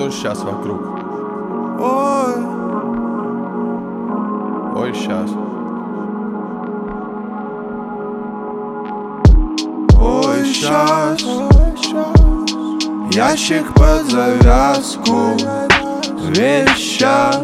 что сейчас вокруг? Ой, сейчас. Ой, сейчас. Ящик под завязку в вещах.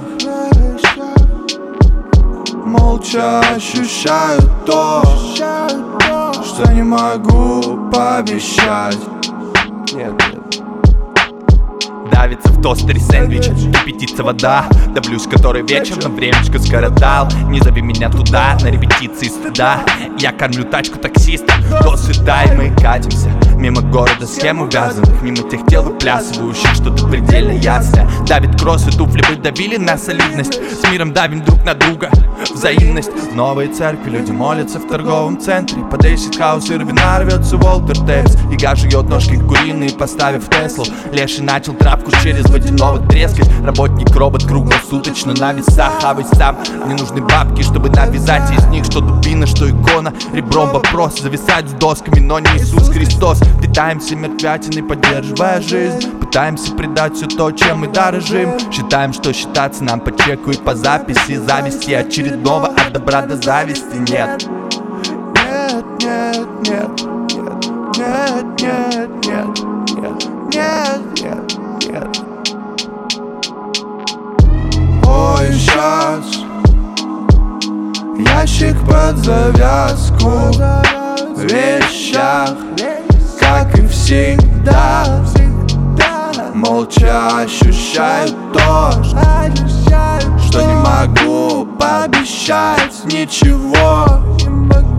Молча ощущаю то, что не могу пообещать. Нет. Давится в тостере сэндвич, кипятится вода. Давлюсь который вечер, но времечко скоротал. Не зови меня туда, на репетиции стыда. Я кормлю тачку таксиста, до сюда и мы катимся мимо города схем увязанных, мимо тех тел выплясывающих, что-то предельно ясное. Давит кросс и туфли выдавили на солидность. С миром давим друг на друга, взаимность. Новые церкви, люди молятся в торговом центре. Под эйсид хаус и Равина рвется Уолтер Тейпс. Яга жует ножки куриные, поставив Теслу. Леший начал травку через водяного трескать. Работник робот круглосуточно на весах. А вы сам, мне нужны бабки, чтобы навязать из них что дубина, что икона. Ребром вопрос, зависать с досками, но не Иисус Христос. Питаемся мертвятиной, поддерживая жизнь. Пытаемся предать все то, чем мы дорожим. Считаем, что считаться нам по чеку и по записи. Зависти очередного, от добра до зависти нет. Нет, нет, нет, нет, нет, нет, нет, нет, нет, нет. Ой, сейчас. Ящик под завязку в вещах, как и всегда. Молча ощущаю то, что не могу пообещать ничего.